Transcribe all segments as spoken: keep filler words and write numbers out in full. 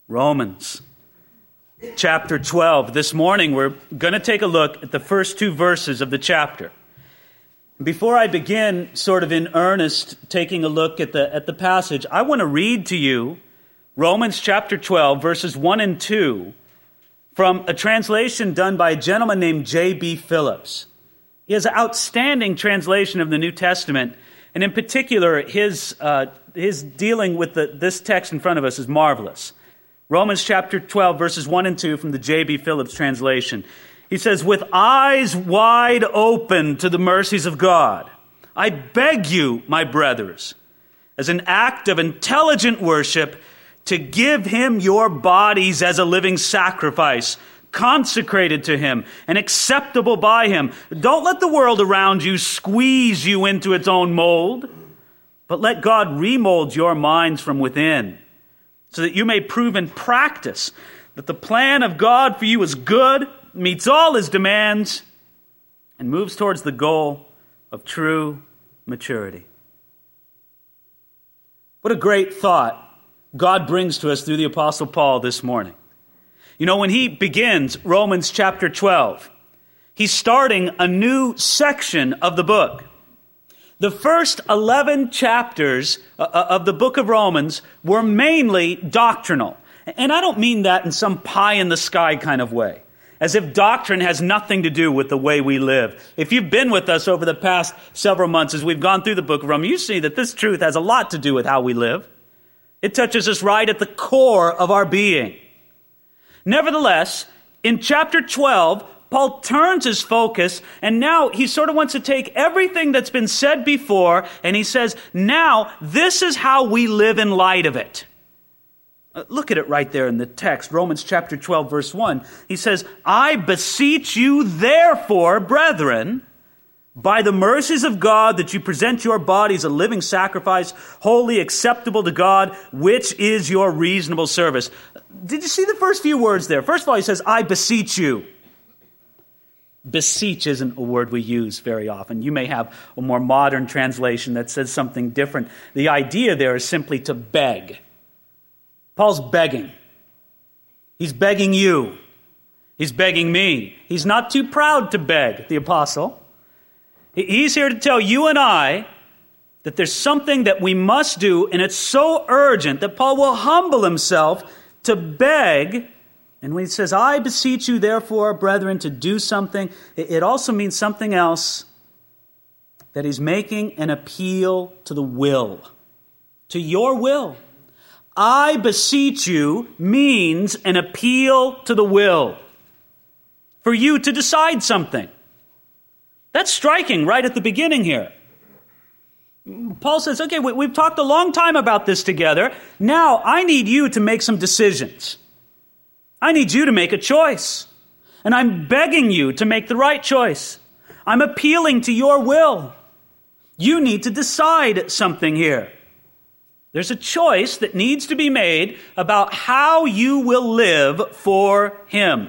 Romans chapter twelve. This morning we're going to take a look at the first two verses of the chapter. Before I begin sort of in earnest taking a look at the at the passage, I want to read to you Romans chapter twelve, verses one and two, from a translation done by a gentleman named J B Phillips. He has an outstanding translation of the New Testament, and in particular, his uh, his dealing with the, this text in front of us is marvelous. Romans chapter twelve, verses one and two from the J B Phillips translation. He says, "With eyes wide open to the mercies of God, I beg you, my brothers, as an act of intelligent worship, to give him your bodies as a living sacrifice, consecrated to him and acceptable by him. Don't let the world around you squeeze you into its own mold, but let God remold your minds from within, so that you may prove in practice that the plan of God for you is good, meets all his demands, and moves towards the goal of true maturity." What a great thought God brings to us through the Apostle Paul this morning. You know, when he begins Romans chapter twelve, he's starting a new section of the book. The first eleven chapters of the book of Romans were mainly doctrinal. And I don't mean that in some pie-in-the-sky kind of way, as if doctrine has nothing to do with the way we live. If you've been with us over the past several months as we've gone through the book of Romans, you see that this truth has a lot to do with how we live. It touches us right at the core of our being. Nevertheless, in chapter twelve, Paul turns his focus, and now he sort of wants to take everything that's been said before, and he says, now this is how we live in light of it. Uh, look at it right there in the text, Romans chapter twelve, verse one. He says, "I beseech you, therefore, brethren, by the mercies of God, that you present your bodies a living sacrifice, wholly acceptable to God, which is your reasonable service." Did you see the first few words there? First of all, he says, "I beseech you." Beseech isn't a word we use very often. You may have a more modern translation that says something different. The idea there is simply to beg. Paul's begging. He's begging you. He's begging me. He's not too proud to beg, the apostle. He's here to tell you and I that there's something that we must do, and it's so urgent that Paul will humble himself to beg. And when he says, "I beseech you, therefore, brethren," to do something, it also means something else, that he's making an appeal to the will, to your will. "I beseech you" means an appeal to the will, for you to decide something. That's striking right at the beginning here. Paul says, okay, we've talked a long time about this together. Now I need you to make some decisions. I need you to make a choice. And I'm begging you to make the right choice. I'm appealing to your will. You need to decide something here. There's a choice that needs to be made about how you will live for him.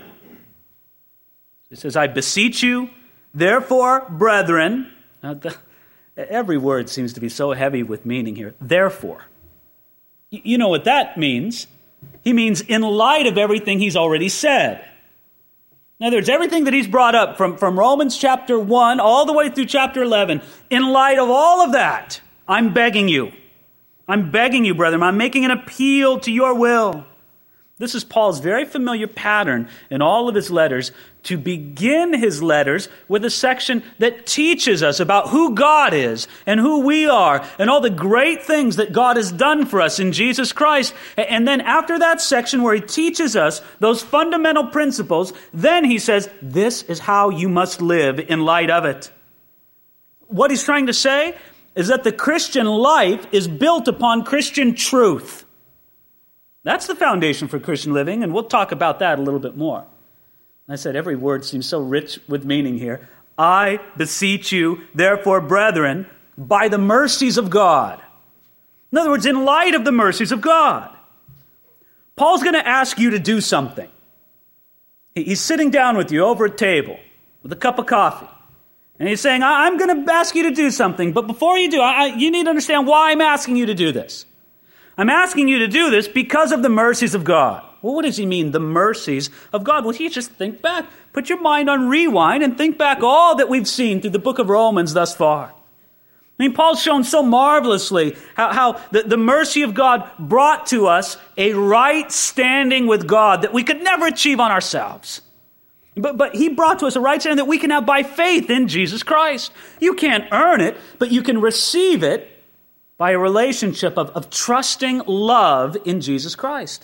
He says, "I beseech you, therefore, brethren." Now, the, every word seems to be so heavy with meaning here. Therefore. You know what that means. He means in light of everything he's already said. In other words, everything that he's brought up from, from Romans chapter one all the way through chapter eleven, in light of all of that, I'm begging you. I'm begging you, brethren. I'm making an appeal to your will. This is Paul's very familiar pattern in all of his letters, to begin his letters with a section that teaches us about who God is and who we are and all the great things that God has done for us in Jesus Christ. And then after that section where he teaches us those fundamental principles, then he says, this is how you must live in light of it. What he's trying to say is that the Christian life is built upon Christian truth. That's the foundation for Christian living, and we'll talk about that a little bit more. I said every word seems so rich with meaning here. "I beseech you, therefore, brethren, by the mercies of God." In other words, in light of the mercies of God. Paul's going to ask you to do something. He's sitting down with you over a table with a cup of coffee. And he's saying, I'm going to ask you to do something, but before you do, I, you need to understand why I'm asking you to do this. I'm asking you to do this because of the mercies of God. Well, what does he mean, the mercies of God? Well, you just think back. Put your mind on rewind and think back all that we've seen through the book of Romans thus far. I mean, Paul's shown so marvelously how, how the, the mercy of God brought to us a right standing with God that we could never achieve on ourselves. But, but he brought to us a right standing that we can have by faith in Jesus Christ. You can't earn it, but you can receive it by a relationship of, of trusting love in Jesus Christ.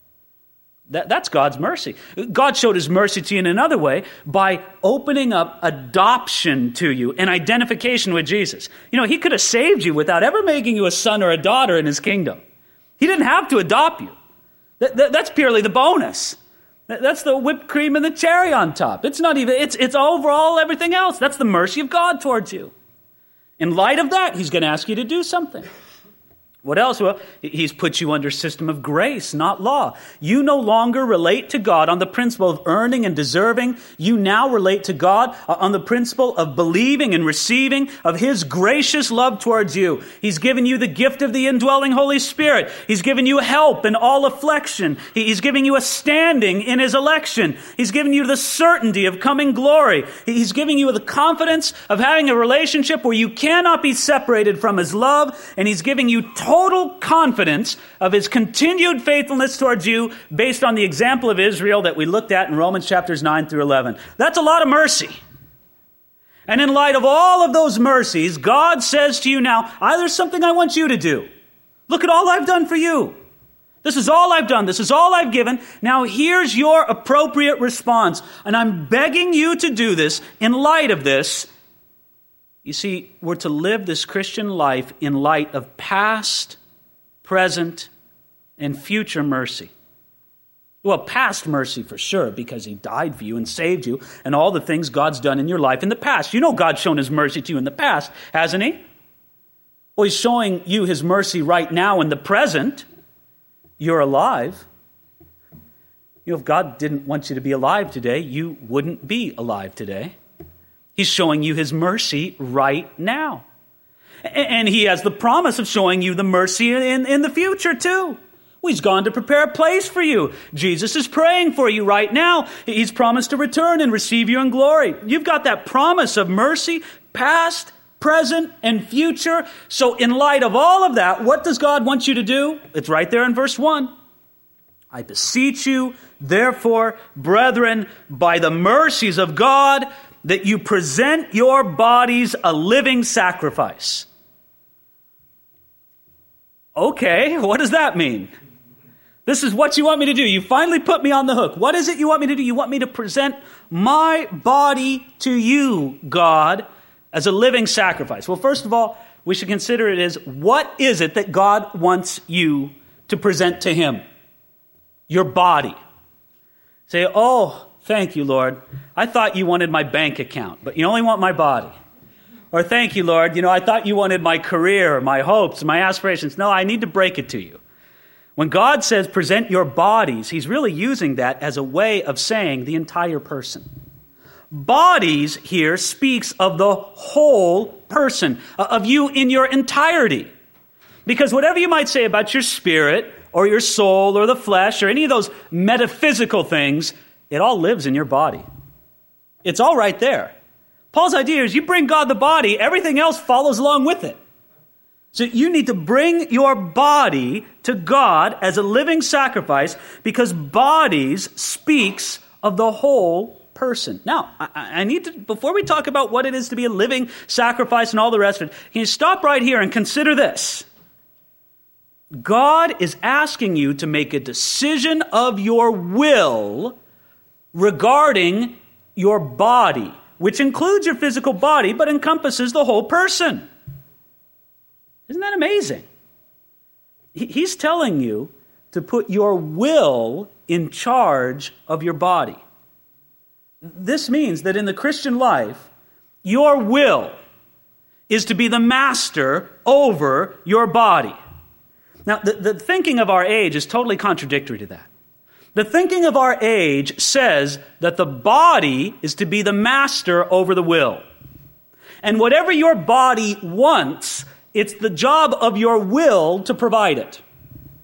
That, that's God's mercy. God showed his mercy to you in another way by opening up adoption to you and identification with Jesus. You know, he could have saved you without ever making you a son or a daughter in his kingdom. He didn't have to adopt you. That, that, that's purely the bonus. That, that's the whipped cream and the cherry on top. It's not even, it's, it's overall everything else. That's the mercy of God towards you. In light of that, he's going to ask you to do something. What else? Well, he's put you under a system of grace, not law. You no longer relate to God on the principle of earning and deserving. You now relate to God on the principle of believing and receiving of his gracious love towards you. He's given you the gift of the indwelling Holy Spirit. He's given you help in all affliction. He's giving you a standing in his election. He's given you the certainty of coming glory. He's giving you the confidence of having a relationship where you cannot be separated from his love. And he's giving you total Total confidence of his continued faithfulness towards you based on the example of Israel that we looked at in Romans chapters nine through eleven. That's a lot of mercy. And in light of all of those mercies, God says to you now, I, there's something I want you to do. Look at all I've done for you. This is all I've done. This is all I've given. Now here's your appropriate response. And I'm begging you to do this in light of this. You see, we're to live this Christian life in light of past, present, and future mercy. Well, past mercy for sure, because he died for you and saved you, and all the things God's done in your life in the past. You know God's shown his mercy to you in the past, hasn't he? Well, he's showing you his mercy right now in the present. You're alive. You know, if God didn't want you to be alive today, you wouldn't be alive today. He's showing you his mercy right now. And he has the promise of showing you the mercy in, in the future too. Well, he's gone to prepare a place for you. Jesus is praying for you right now. He's promised to return and receive you in glory. You've got that promise of mercy, past, present, and future. So in light of all of that, what does God want you to do? It's right there in verse one. I beseech you, therefore, brethren, by the mercies of God, that you present your bodies a living sacrifice. Okay, what does that mean? This is what you want me to do. You finally put me on the hook. What is it you want me to do? You want me to present my body to you, God, as a living sacrifice. Well, first of all, we should consider it as, what is it that God wants you to present to him? Your body. Say, oh, thank you, Lord. I thought you wanted my bank account, but you only want my body. Or thank you, Lord. You know, I thought you wanted my career, my hopes, my aspirations. No, I need to break it to you. When God says present your bodies, he's really using that as a way of saying the entire person. Bodies here speaks of the whole person, of you in your entirety. Because whatever you might say about your spirit or your soul or the flesh or any of those metaphysical things, it all lives in your body. It's all right there. Paul's idea is you bring God the body, everything else follows along with it. So you need to bring your body to God as a living sacrifice because bodies speaks of the whole person. Now, I, I need to, before we talk about what it is to be a living sacrifice and all the rest of it, can you stop right here and consider this? God is asking you to make a decision of your will regarding your body, which includes your physical body, but encompasses the whole person. Isn't that amazing? He's telling you to put your will in charge of your body. This means that in the Christian life, your will is to be the master over your body. Now, the, the thinking of our age is totally contradictory to that. The thinking of our age says that the body is to be the master over the will. And whatever your body wants, it's the job of your will to provide it.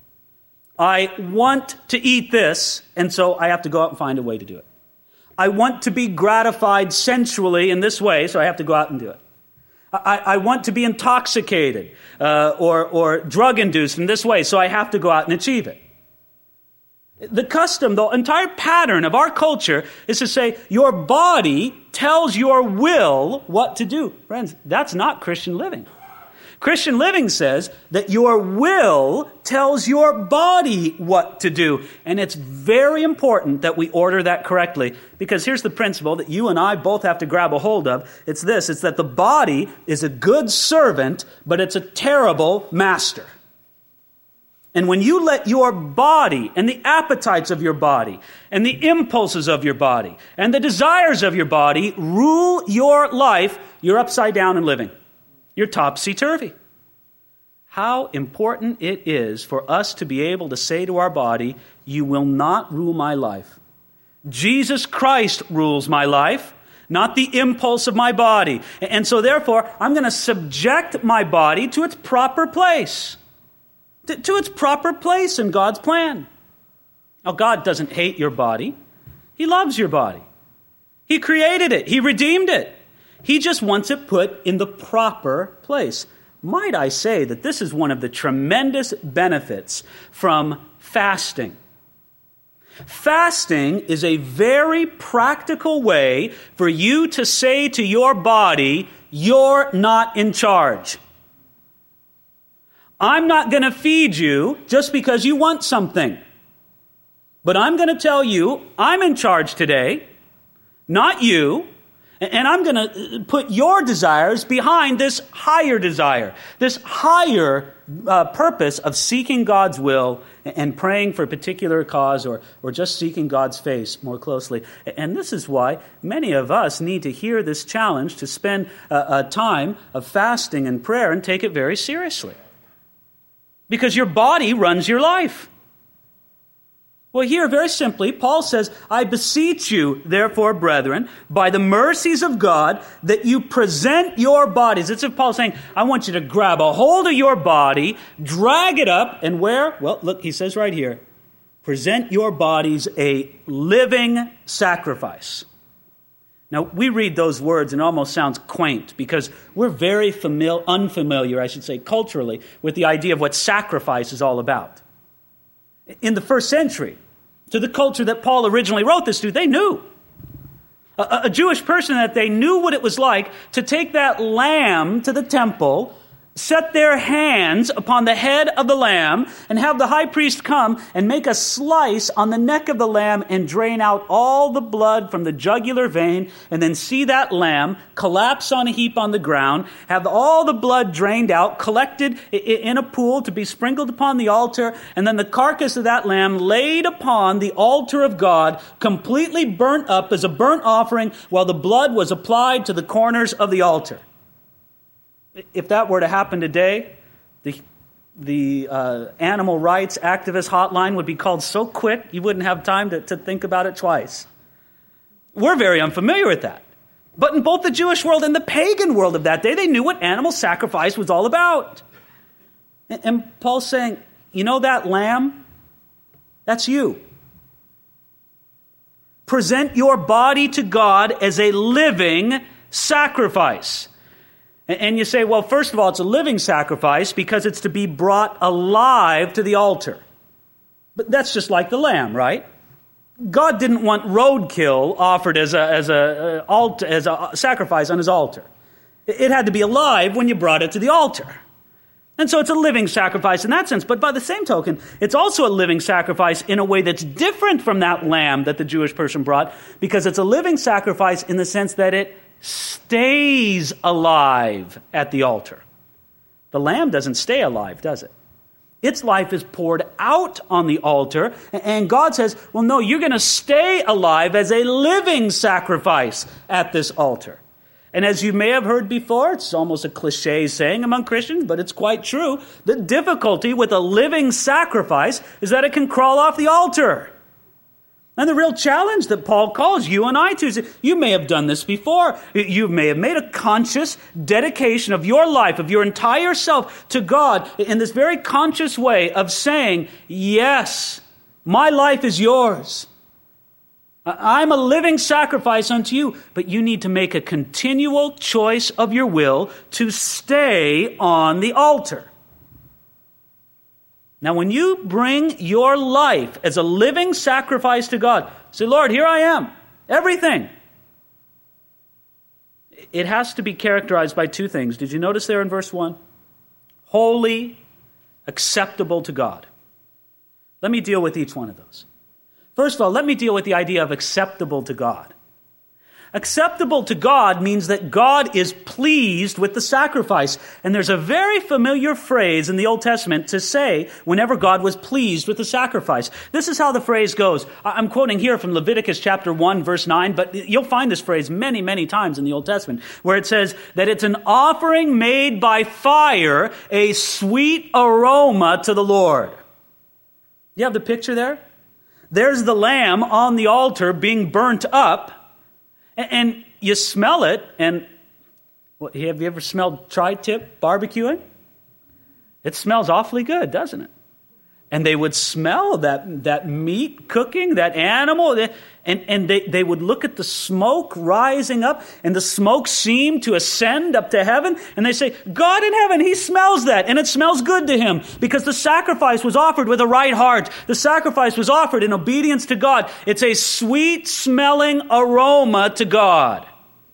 I want to eat this, and so I have to go out and find a way to do it. I want to be gratified sensually in this way, so I have to go out and do it. I, I want to be intoxicated uh, or, or drug-induced in this way, so I have to go out and achieve it. The custom, the entire pattern of our culture is to say, your body tells your will what to do. Friends, that's not Christian living. Christian living says that your will tells your body what to do. And it's very important that we order that correctly, because here's the principle that you and I both have to grab a hold of. It's this, it's that the body is a good servant, but it's a terrible master. And when you let your body and the appetites of your body and the impulses of your body and the desires of your body rule your life, you're upside down and living. You're topsy-turvy. How important it is for us to be able to say to our body, you will not rule my life. Jesus Christ rules my life, not the impulse of my body. And so therefore, I'm going to subject my body to its proper place. To, to its proper place in God's plan. Now, God doesn't hate your body. He loves your body. He created it. He redeemed it. He just wants it put in the proper place. Might I say that this is one of the tremendous benefits from fasting. Fasting is a very practical way for you to say to your body, you're not in charge. I'm not going to feed you just because you want something. But I'm going to tell you, I'm in charge today, not you. And I'm going to put your desires behind this higher desire, this higher uh, purpose of seeking God's will and praying for a particular cause, or, or just seeking God's face more closely. And this is why many of us need to hear this challenge to spend a, a time of fasting and prayer and take it very seriously. Because your body runs your life. Well, here, very simply, Paul says, I beseech you, therefore, brethren, by the mercies of God, that you present your bodies. It's if Paul's saying, I want you to grab a hold of your body, drag it up, and where? Well, look, he says right here, present your bodies a living sacrifice. Now, we read those words and it almost sounds quaint because we're very famil- unfamiliar, I should say, culturally, with the idea of what sacrifice is all about. In the first century, to the culture that Paul originally wrote this to, they knew. A, a Jewish person that they knew what it was like to take that lamb to the temple, set their hands upon the head of the lamb, and have the high priest come and make a slice on the neck of the lamb and drain out all the blood from the jugular vein, and then see that lamb collapse on a heap on the ground, have all the blood drained out, collected in a pool to be sprinkled upon the altar, and then the carcass of that lamb laid upon the altar of God, completely burnt up as a burnt offering, while the blood was applied to the corners of the altar. If that were to happen today, the the uh, animal rights activist hotline would be called so quick you wouldn't have time to, to think about it twice. We're very unfamiliar with that. But in both the Jewish world and the pagan world of that day, they knew what animal sacrifice was all about. And, and Paul's saying, you know that lamb? That's you. Present your body to God as a living sacrifice. And you say, well, first of all, it's a living sacrifice because it's to be brought alive to the altar. But that's just like the lamb, right? God didn't want roadkill offered as a as a altar, as a sacrifice on his altar. It had to be alive when you brought it to the altar. And so it's a living sacrifice in that sense. But by the same token, it's also a living sacrifice in a way that's different from that lamb that the Jewish person brought, because it's a living sacrifice in the sense that it stays alive at the altar. The lamb doesn't stay alive, does it? Its life is poured out on the altar, and God says, well, no, you're going to stay alive as a living sacrifice at this altar. And as you may have heard before, it's almost a cliche saying among Christians, but it's quite true. The difficulty with a living sacrifice is that it can crawl off the altar. And the real challenge that Paul calls you and I to is that you may have done this before. You may have made a conscious dedication of your life, of your entire self to God in this very conscious way of saying, yes, my life is yours. I'm a living sacrifice unto you, but you need to make a continual choice of your will to stay on the altar. Now, when you bring your life as a living sacrifice to God, say, Lord, here I am, everything. It has to be characterized by two things. Did you notice there in verse one? Holy, acceptable to God. Let me deal with each one of those. First of all, let me deal with the idea of acceptable to God. Acceptable to God means that God is pleased with the sacrifice. And there's a very familiar phrase in the Old Testament to say whenever God was pleased with the sacrifice. This is how the phrase goes. I'm quoting here from Leviticus chapter one, verse nine, but you'll find this phrase many, many times in the Old Testament, where it says that it's an offering made by fire, a sweet aroma to the Lord. You have the picture there? There's the lamb on the altar being burnt up. And you smell it, and what, have you ever smelled tri-tip barbecuing? It smells awfully good, doesn't it? And they would smell that, that meat cooking, that animal, and, and they, they would look at the smoke rising up, and the smoke seemed to ascend up to heaven, and they say, God in heaven, he smells that, and it smells good to him, because the sacrifice was offered with a right heart. The sacrifice was offered in obedience to God. It's a sweet-smelling aroma to God.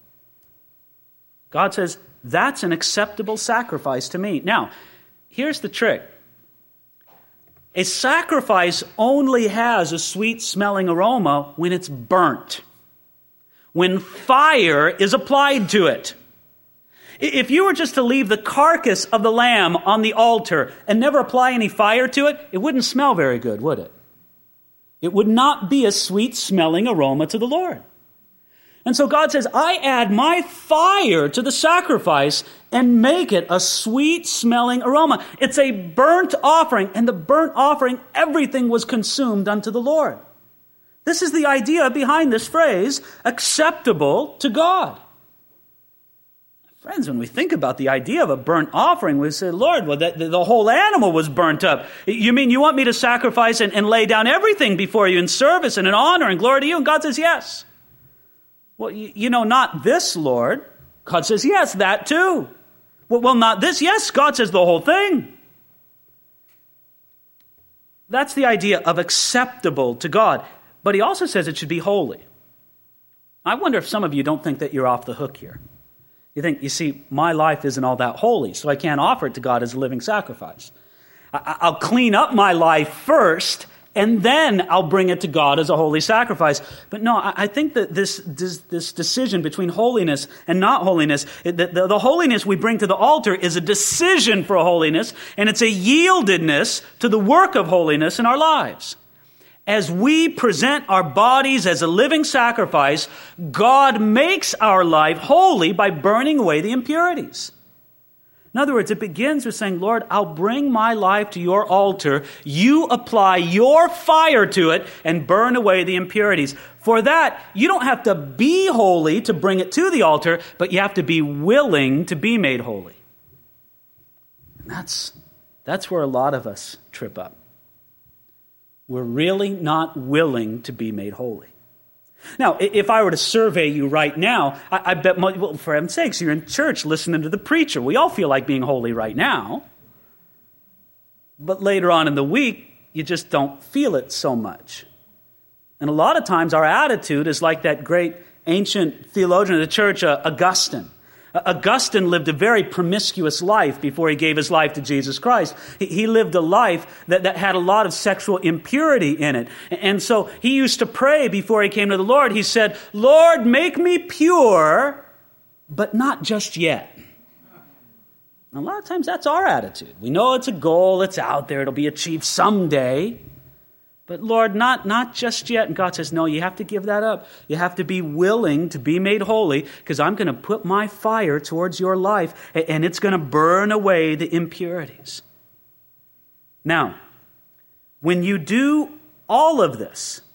God says, that's an acceptable sacrifice to me. Now, here's the trick. A sacrifice only has a sweet-smelling aroma when it's burnt, when fire is applied to it. If you were just to leave the carcass of the lamb on the altar and never apply any fire to it, it wouldn't smell very good, would it? It would not be a sweet-smelling aroma to the Lord. And so God says, I add my fire to the sacrifice and make it a sweet-smelling aroma. It's a burnt offering, and the burnt offering, everything was consumed unto the Lord. This is the idea behind this phrase, acceptable to God. Friends, when we think about the idea of a burnt offering, we say, Lord, well, that, the whole animal was burnt up. You mean you want me to sacrifice and, and lay down everything before you in service and in honor and glory to you? And God says, yes. Well, you, you know, not this, Lord. God says, yes, that too. Well, well, not this. Yes, God says the whole thing. That's the idea of acceptable to God. But he also says it should be holy. I wonder if some of you don't think that you're off the hook here. You think, you see, my life isn't all that holy, so I can't offer it to God as a living sacrifice. I, I'll clean up my life first, and then I'll bring it to God as a holy sacrifice. But no, I think that this this, this decision between holiness and not holiness, the, the, the holiness we bring to the altar is a decision for holiness, and it's a yieldedness to the work of holiness in our lives. As we present our bodies as a living sacrifice, God makes our life holy by burning away the impurities. In other words, it begins with saying, Lord, I'll bring my life to your altar. You apply your fire to it and burn away the impurities. For that, you don't have to be holy to bring it to the altar, but you have to be willing to be made holy. And that's, that's where a lot of us trip up. We're really not willing to be made holy. Now, if I were to survey you right now, I, I bet, well, for heaven's sakes, you're in church listening to the preacher. We all feel like being holy right now. But later on in the week, you just don't feel it so much. And a lot of times our attitude is like that great ancient theologian of the church, uh, Augustine. Augustine lived a very promiscuous life before he gave his life to Jesus Christ. He, he lived a life that, that had a lot of sexual impurity in it. And so he used to pray before he came to the Lord. He said, Lord, make me pure, but not just yet. And a lot of times that's our attitude. We know it's a goal, it's out there, it'll be achieved someday. But Lord, not, not just yet. And God says, no, you have to give that up. You have to be willing to be made holy, because I'm going to put my fire towards your life, and it's going to burn away the impurities. Now, when you do all of this,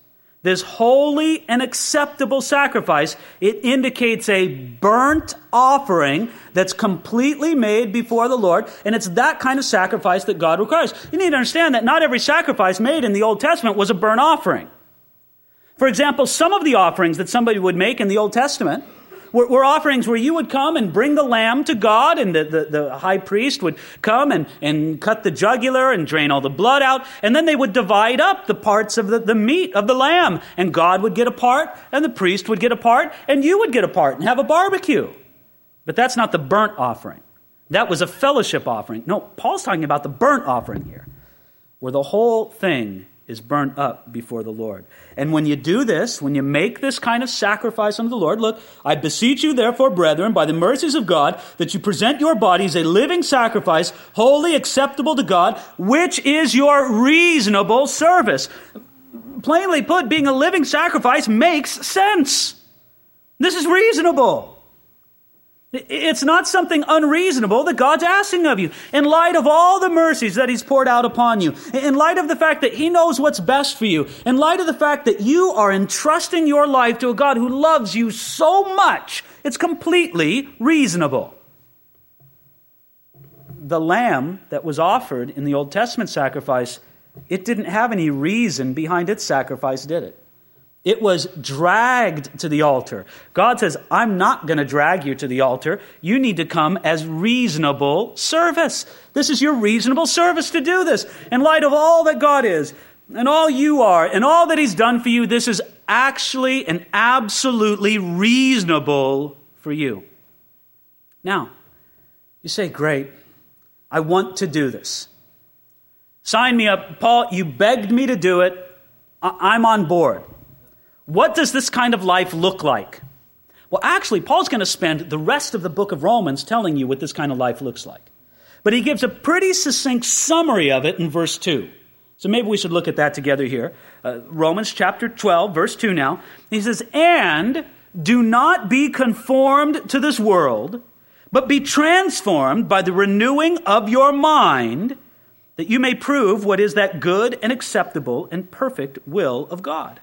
this holy and acceptable sacrifice, it indicates a burnt offering that's completely made before the Lord, and it's that kind of sacrifice that God requires. You need to understand that not every sacrifice made in the Old Testament was a burnt offering. For example, some of the offerings that somebody would make in the Old Testament were, were offerings where you would come and bring the lamb to God, and the, the, the high priest would come and, and cut the jugular and drain all the blood out, and then they would divide up the parts of the, the meat of the lamb, and God would get a part, and the priest would get a part, and you would get a part and have a barbecue. But that's not the burnt offering. That was a fellowship offering. No, Paul's talking about the burnt offering here, where the whole thing is burnt up before the Lord. And when you do this, when you make this kind of sacrifice unto the Lord, look, I beseech you therefore, brethren, by the mercies of God, that you present your bodies a living sacrifice, wholly acceptable to God, which is your reasonable service. Plainly put, being a living sacrifice makes sense. This is reasonable. It's not something unreasonable that God's asking of you. In light of all the mercies that He's poured out upon you, in light of the fact that He knows what's best for you, in light of the fact that you are entrusting your life to a God who loves you so much, it's completely reasonable. The lamb that was offered in the Old Testament sacrifice, it didn't have any reason behind its sacrifice, did it? It was dragged to the altar. God says, I'm not going to drag you to the altar. You need to come as reasonable service. This is your reasonable service to do this. In light of all that God is, and all you are, and all that He's done for you, this is actually and absolutely reasonable for you. Now, you say, great, I want to do this. Sign me up. Paul, you begged me to do it. I- I'm on board. What does this kind of life look like? Well, actually, Paul's going to spend the rest of the book of Romans telling you what this kind of life looks like. But he gives a pretty succinct summary of it in verse two. So maybe we should look at that together here. Uh, Romans chapter twelve, verse two now. He says, and do not be conformed to this world, but be transformed by the renewing of your mind, that you may prove what is that good and acceptable and perfect will of God.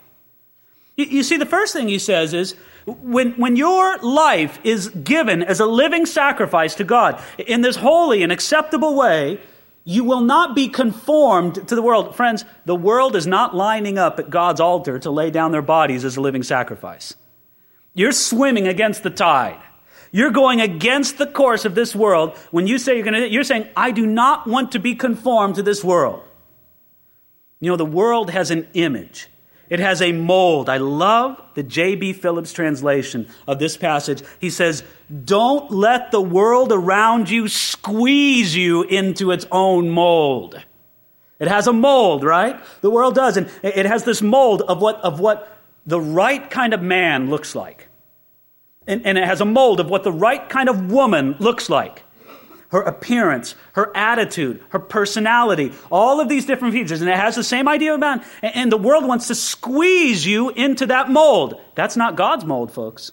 You see, the first thing he says is, when, when your life is given as a living sacrifice to God in this holy and acceptable way, you will not be conformed to the world. Friends, the world is not lining up at God's altar to lay down their bodies as a living sacrifice. You're swimming against the tide. You're going against the course of this world when you say you're going to, you're saying, I do not want to be conformed to this world. You know, the world has an image. It has a mold. I love the J B Phillips translation of this passage. He says, don't let the world around you squeeze you into its own mold. It has a mold, right? The world does. And it has this mold of what, of what the right kind of man looks like. And, and it has a mold of what the right kind of woman looks like. Her appearance, her attitude, her personality, all of these different features. And it has the same idea about, and the world wants to squeeze you into that mold. That's not God's mold, folks.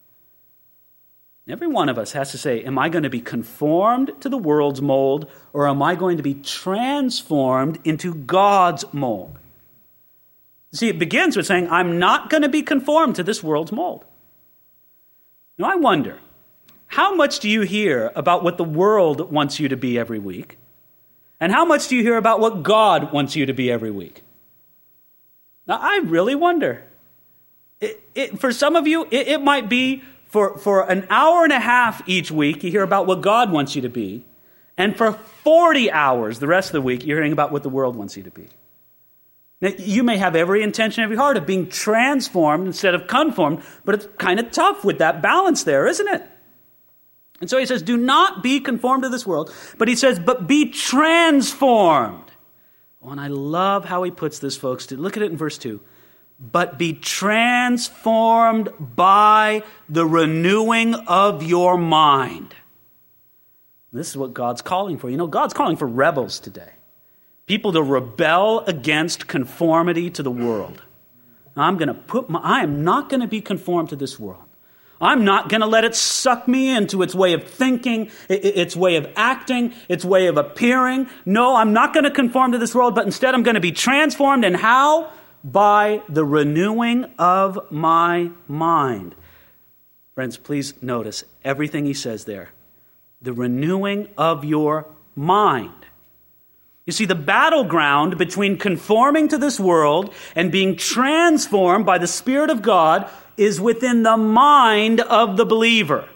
Every one of us has to say, am I going to be conformed to the world's mold, or am I going to be transformed into God's mold? See, it begins with saying, I'm not going to be conformed to this world's mold. Now, I wonder, how much do you hear about what the world wants you to be every week? And how much do you hear about what God wants you to be every week? Now, I really wonder. It, it, for some of you, it, it might be for, for an hour and a half each week, you hear about what God wants you to be. And for forty hours the rest of the week, you're hearing about what the world wants you to be. Now, you may have every intention, every heart of being transformed instead of conformed, but it's kind of tough with that balance there, isn't it? And so he says, do not be conformed to this world, but he says, but be transformed. Oh, and I love how he puts this, folks. Look at it in verse two. But be transformed by the renewing of your mind. This is what God's calling for. You know, God's calling for rebels today. People to rebel against conformity to the world. I'm going to put my, I am not going to be conformed to this world. I'm not going to let it suck me into its way of thinking, its way of acting, its way of appearing. No, I'm not going to conform to this world, but instead I'm going to be transformed. And how? by the renewing of my mind. Friends, please notice everything he says there. The renewing of your mind. You see, the battleground between conforming to this world and being transformed by the Spirit of God is within the mind of the believer.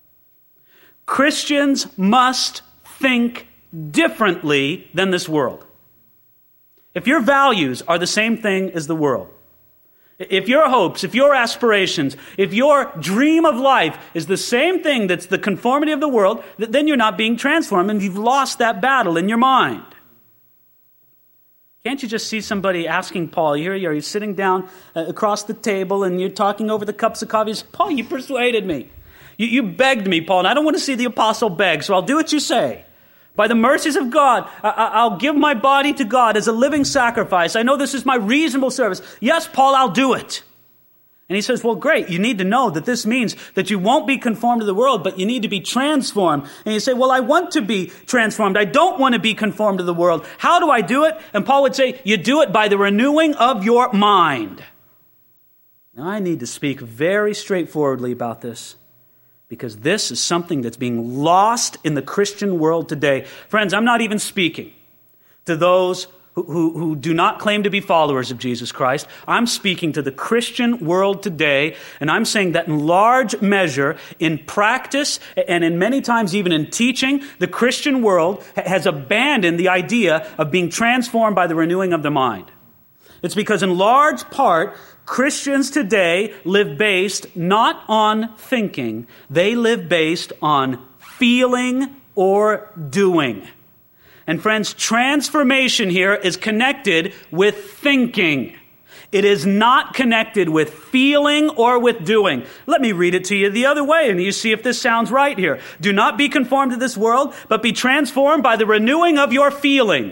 Christians must think differently than this world. If your values are the same thing as the world, if your hopes, if your aspirations, if your dream of life is the same thing that's the conformity of the world, then you're not being transformed and you've lost that battle in your mind. Can't you just see somebody asking Paul, here you are, you're sitting down uh, across the table and you're talking over the cups of coffee. Paul, you persuaded me. You, you begged me, Paul, and I don't want to see the apostle beg, so I'll do what you say. By the mercies of God, I, I'll give my body to God as a living sacrifice. I know this is my reasonable service. Yes, Paul, I'll do it. And he says, well, great. You need to know that this means that you won't be conformed to the world, but you need to be transformed. And you say, well, I want to be transformed. I don't want to be conformed to the world. How do I do it? And Paul would say, you do it by the renewing of your mind. Now, I need to speak very straightforwardly about this, because this is something that's being lost in the Christian world today. Friends, I'm not even speaking to those who, who, who do not claim to be followers of Jesus Christ. I'm speaking to the Christian world today, and I'm saying that in large measure, in practice, and in many times even in teaching, the Christian world has abandoned the idea of being transformed by the renewing of the mind. It's because in large part, Christians today live based not on thinking, they live based on feeling or doing. And friends, transformation here is connected with thinking. It is not connected with feeling or with doing. Let me read it to you the other way, and you see if this sounds right here. Do not be conformed to this world, but be transformed by the renewing of your feeling.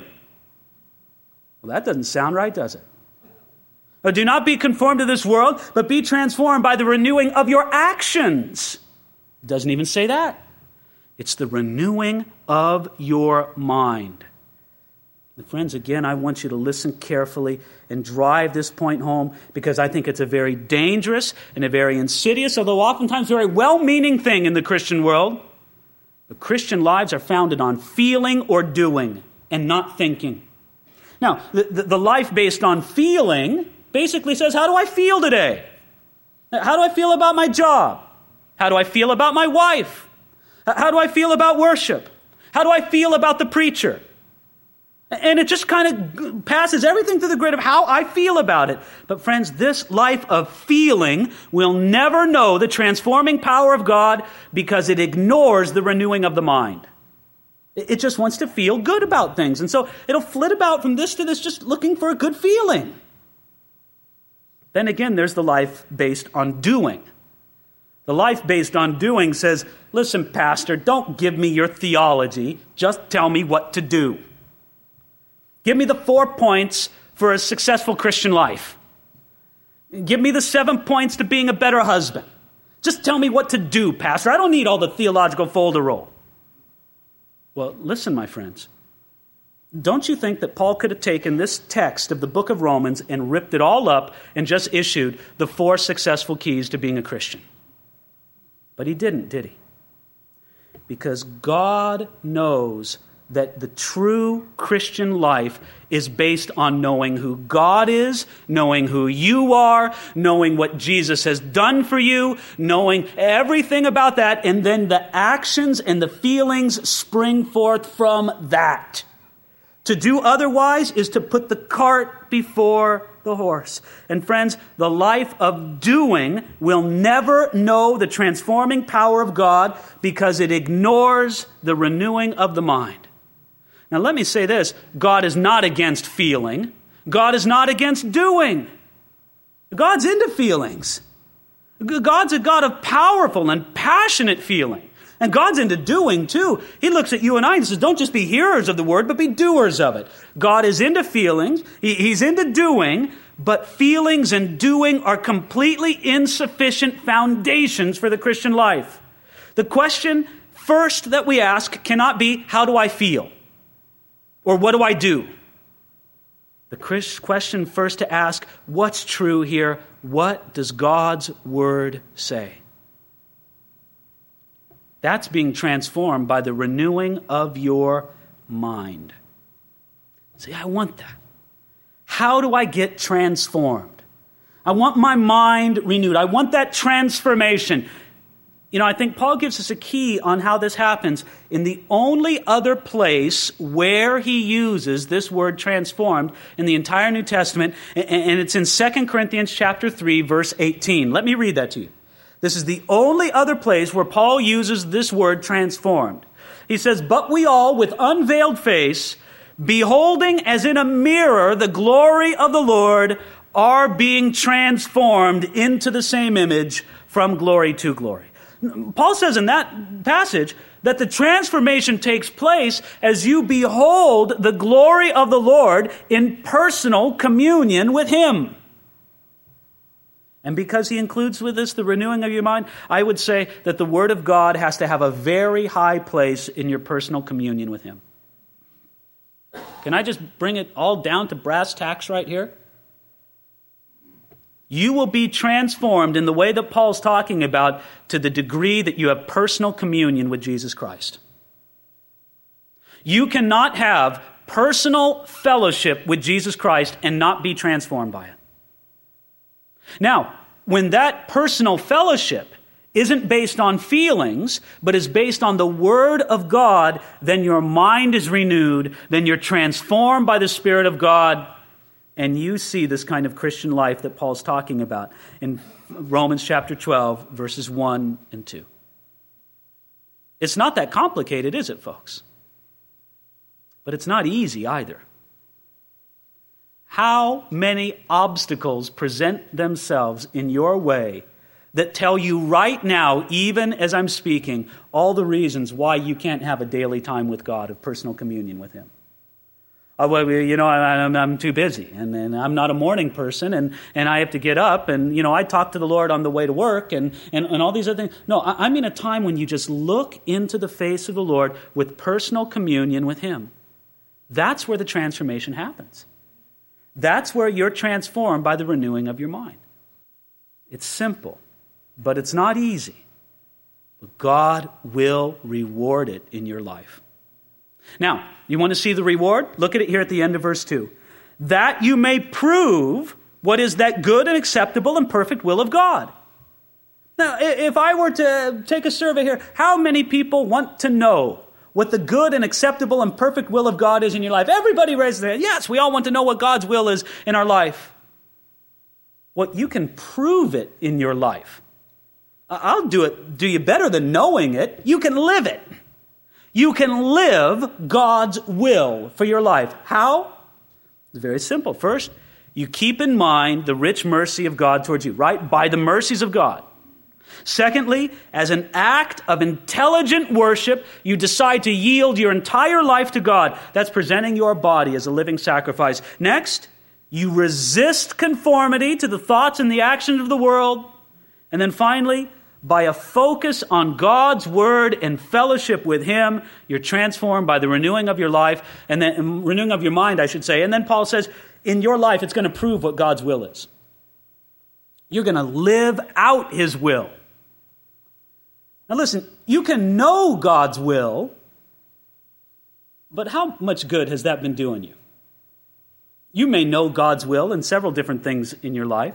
Well, that doesn't sound right, does it? Or do not be conformed to this world, but be transformed by the renewing of your actions. It doesn't even say that. It's the renewing of your mind. And friends, again, I want you to listen carefully and drive this point home, because I think it's a very dangerous and a very insidious, although oftentimes very well-meaning thing in the Christian world. The Christian lives are founded on feeling or doing and not thinking. Now, the, the, the life based on feeling basically says, how do I feel today? How do I feel about my job? How do I feel about my wife? How do I feel about worship? How do I feel about the preacher? And it just kind of passes everything through the grid of how I feel about it. But friends, this life of feeling will never know the transforming power of God, because it ignores the renewing of the mind. It just wants to feel good about things. And so it'll flit about from this to this, just looking for a good feeling. Then again, there's the life based on doing. The life based on doing says, listen, pastor, don't give me your theology. Just tell me what to do. Give me the four points for a successful Christian life. Give me the seven points to being a better husband. Just tell me what to do, pastor. I don't need all the theological folder roll. Well, listen, my friends. Don't you think that Paul could have taken this text of the book of Romans and ripped it all up and just issued the four successful keys to being a Christian? But he didn't, did he? Because God knows that the true Christian life is based on knowing who God is, knowing who you are, knowing what Jesus has done for you, knowing everything about that, and then the actions and the feelings spring forth from that. To do otherwise is to put the cart before the horse. And friends, the life of doing will never know the transforming power of God, because it ignores the renewing of the mind. Now let me say this, God is not against feeling. God is not against doing. God's into feelings. God's a God of powerful and passionate feeling. And God's into doing too. He looks at you and I and says, don't just be hearers of the word, but be doers of it. God is into feelings. He, he's into doing, but feelings and doing are completely insufficient foundations for the Christian life. The question first that we ask cannot be, how do I feel? Or what do I do? The question first to ask, what's true here? What does God's word say? That's being transformed by the renewing of your mind. See, I want that. How do I get transformed? I want my mind renewed. I want that transformation. You know, I think Paul gives us a key on how this happens. In the only other place where he uses this word transformed in the entire New Testament, and it's in Second Corinthians chapter three, verse eighteen. Let me read that to you. This is the only other place where Paul uses this word transformed. He says, "But we all, with unveiled face, beholding as in a mirror the glory of the Lord, are being transformed into the same image from glory to glory." Paul says in that passage that the transformation takes place as you behold the glory of the Lord in personal communion with Him. And because he includes with this the renewing of your mind, I would say that the Word of God has to have a very high place in your personal communion with Him. Can I just bring it all down to brass tacks right here? You will be transformed in the way that Paul's talking about to the degree that you have personal communion with Jesus Christ. You cannot have personal fellowship with Jesus Christ and not be transformed by it. Now, when that personal fellowship isn't based on feelings, but is based on the Word of God, then your mind is renewed, then you're transformed by the Spirit of God, and you see this kind of Christian life that Paul's talking about in Romans chapter twelve, verses one and two. It's not that complicated, is it, folks? But it's not easy either. How many obstacles present themselves in your way that tell you right now, even as I'm speaking, all the reasons why you can't have a daily time with God of personal communion with Him? Oh, well, you know, I'm, I'm too busy, and, and I'm not a morning person, and, and I have to get up, and, you know, I talk to the Lord on the way to work, and, and, and all these other things. No, I, I mean a time when you just look into the face of the Lord with personal communion with Him. That's where the transformation happens. That's where you're transformed by the renewing of your mind. It's simple, but it's not easy. But God will reward it in your life. Now, you want to see the reward? Look at it here at the end of verse two. That you may prove what is that good and acceptable and perfect will of God. Now, if I were to take a survey here, how many people want to know what the good and acceptable and perfect will of God is in your life? Everybody raises their hand. Yes, we all want to know what God's will is in our life. Well, you can prove it in your life. I'll do it, do you better than knowing it. You can live it. You can live God's will for your life. How? It's very simple. First, you keep in mind the rich mercy of God towards you, right? By the mercies of God. Secondly, as an act of intelligent worship, you decide to yield your entire life to God. That's presenting your body as a living sacrifice. Next, you resist conformity to the thoughts and the actions of the world. And then finally, by a focus on God's word and fellowship with Him, you're transformed by the renewing of your life, and then renewing of your mind, I should say. And then Paul says, in your life, it's going to prove what God's will is. You're going to live out His will. Now listen, you can know God's will, but how much good has that been doing you? You may know God's will in several different things in your life.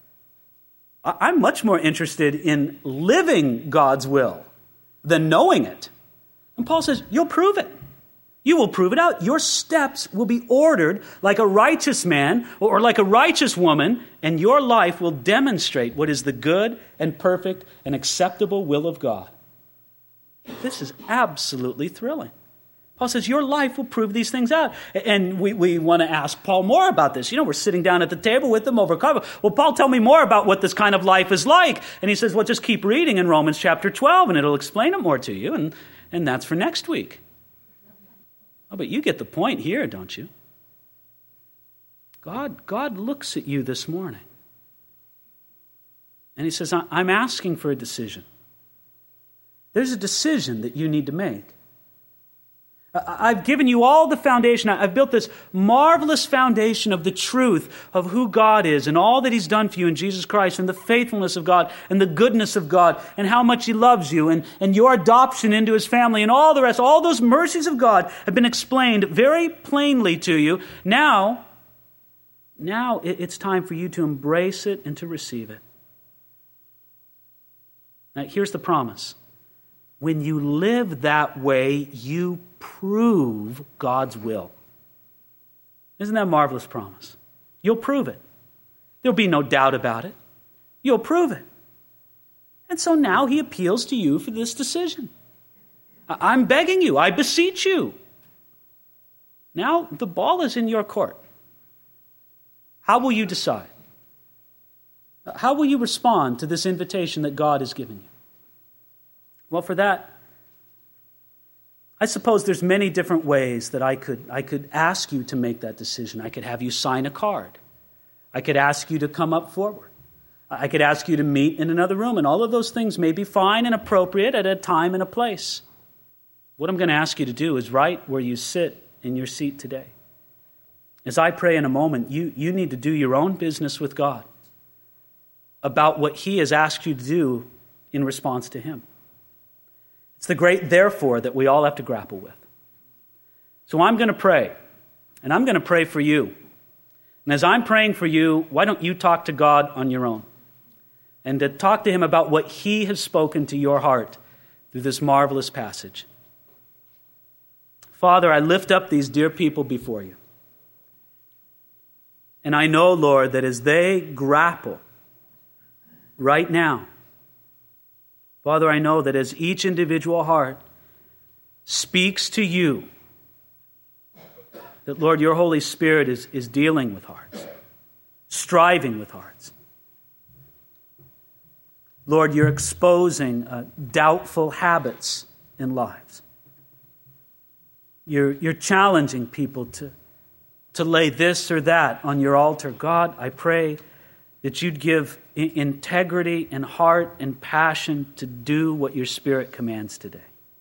I'm much more interested in living God's will than knowing it. And Paul says, you'll prove it. You will prove it out. Your steps will be ordered like a righteous man or like a righteous woman, and your life will demonstrate what is the good and perfect and acceptable will of God. This is absolutely thrilling. Paul says, your life will prove these things out. And we, we want to ask Paul more about this. You know, we're sitting down at the table with them over coffee. Well, Paul, tell me more about what this kind of life is like. And he says, well, just keep reading in Romans chapter twelve, and it'll explain it more to you. And, and that's for next week. Oh, but you get the point here, don't you? God, God looks at you this morning. And He says, I'm asking for a decision. There's a decision that you need to make. I've given you all the foundation. I've built this marvelous foundation of the truth of who God is and all that He's done for you in Jesus Christ and the faithfulness of God and the goodness of God and how much He loves you and, and your adoption into His family and all the rest. All those mercies of God have been explained very plainly to you. Now, now it's time for you to embrace it and to receive it. Now, here's the promise. When you live that way, you prove God's will. Isn't that a marvelous promise? You'll prove it. There'll be no doubt about it. You'll prove it. And so now He appeals to you for this decision. I'm begging you. I beseech you. Now the ball is in your court. How will you decide? How will you respond to this invitation that God has given you? Well, for that, I suppose there's many different ways that I could, I could ask you to make that decision. I could have you sign a card. I could ask you to come up forward. I could ask you to meet in another room, and all of those things may be fine and appropriate at a time and a place. What I'm going to ask you to do is right where you sit in your seat today. As I pray in a moment, you, you need to do your own business with God about what He has asked you to do in response to Him. It's the great therefore that we all have to grapple with. So I'm going to pray, and I'm going to pray for you. And as I'm praying for you, why don't you talk to God on your own? And to talk to Him about what He has spoken to your heart through this marvelous passage. Father, I lift up these dear people before you. And I know, Lord, that as they grapple right now, Father, I know that as each individual heart speaks to you, that, Lord, your Holy Spirit is, is dealing with hearts, striving with hearts. Lord, you're exposing uh, doubtful habits in lives. You're, you're challenging people to, to lay this or that on your altar. God, I pray that you'd give integrity and heart and passion to do what your Spirit commands today.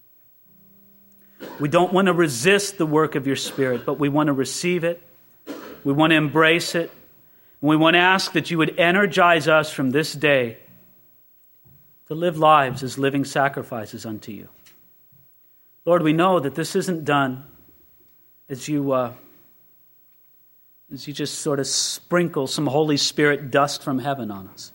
We don't want to resist the work of your Spirit, but we want to receive it. We want to embrace it. And we want to ask that you would energize us from this day to live lives as living sacrifices unto you. Lord, we know that this isn't done as you... Uh, as you just sort of sprinkle some Holy Spirit dust from heaven on us.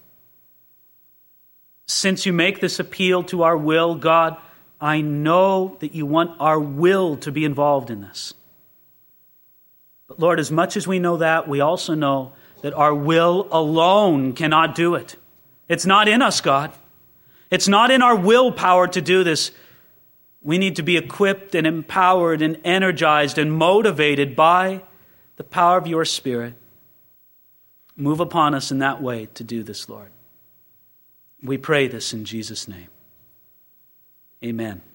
Since you make this appeal to our will, God, I know that you want our will to be involved in this. But Lord, as much as we know that, we also know that our will alone cannot do it. It's not in us, God. It's not in our willpower to do this. We need to be equipped and empowered and energized and motivated by the power of your Spirit. Move upon us in that way to do this, Lord. We pray this in Jesus' name. Amen.